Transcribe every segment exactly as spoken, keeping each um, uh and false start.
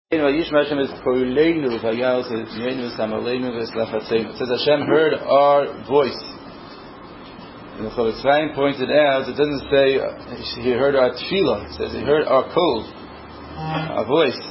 It says Hashem heard our voice. And the Chofetz Chaim pointed out, it doesn't say he heard our tefillah, it says he heard our call, our voice.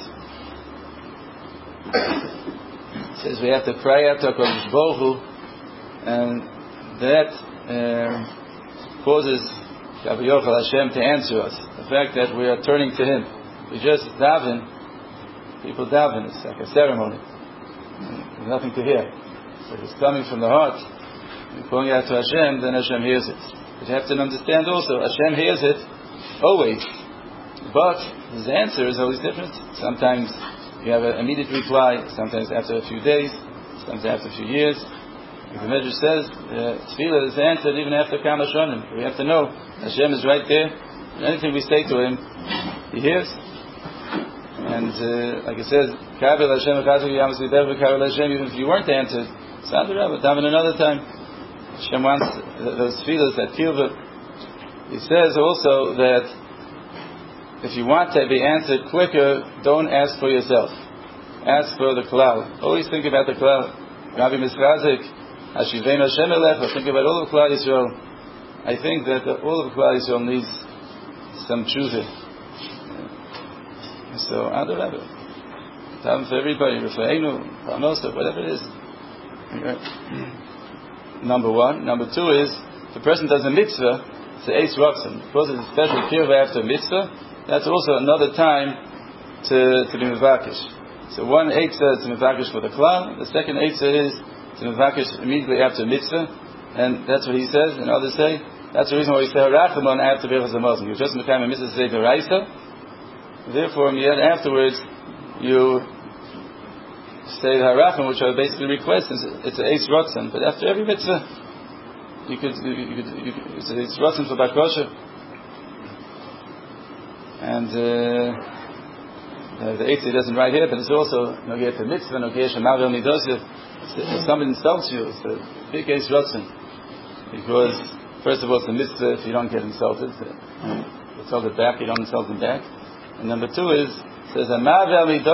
It says we have to cry out to HaKadosh Baruch Hu, and that um, causes Hashem to answer us. The fact that we are turning to Him. We just daven. People daven, it's like a ceremony. There's nothing to hear. So if it's coming from the heart, and calling out to Hashem, then Hashem hears it. But you have to understand also, Hashem hears it always. But His answer is always different. Sometimes you have an immediate reply, sometimes after a few days, sometimes after a few years. Like the Medrash says, uh, Tefillah is answered even after Kama Shonim. We have to know Hashem is right there. And anything we say to Him, He hears. And uh, like it says, Kabel Hashem, even if you weren't answered, sound it out, daven another time. Hashem wants those feelers, that kilva. He says also that if you want to be answered quicker, don't ask for yourself. Ask for the klal. Always think about the klal. Rabbi Misrazik, Hashivein Hashem Elech, think about all of Klal Yisrael. I think that the, all of Klal Yisrael needs some tshuva. So, I'd rather daven for everybody, Rafa'enu, Parnosa, whatever it is. Okay. Number one. Number two is, if a person does a mitzvah, it's an Eitz Ratzon. Because it's a special kirva after a mitzvah, that's also another time to, to be Mevakish. So one Eitz is to Mevakish for the Klal, the second Eitz is to Mevakish immediately after a mitzvah, and that's what he says, and others say, that's the reason why we say Harachamon after Birchas Hamazon. You just become a mitzvah to say Beraisa. Therefore, yet afterwards, you say the harachim, which are basically requests. It's an Eitz Ratzon, but after every mitzvah, you could, you could, you could it's an Eitz Ratzon for Bar Kosher. And uh, the Eitz doesn't write here, but it's also Nogeh to mitzvah, Nogeh Shemavel Midosif. If someone insults you, it's a big Eitz Ratzon, because first of all, it's a mitzvah if you don't get insulted. Insult it back, you don't insult them back. And number two is, says, someone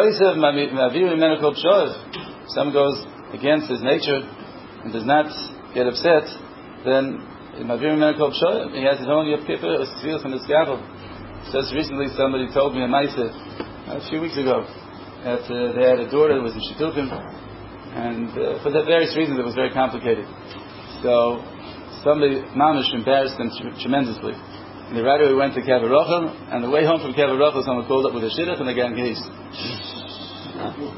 goes against his nature and does not get upset, then he has his own Yom Kippur, a tefillah from the scaffold. Just recently somebody told me a ma'aseh, a few weeks ago, that uh, they had a daughter that was in Shidduchim, and uh, for the various reasons it was very complicated. So somebody, mamish, embarrassed them t- tremendously. And the right away went to Kever Rachel, and the way home from Kever Rachel, someone called up with a shidduch, and they got engaged.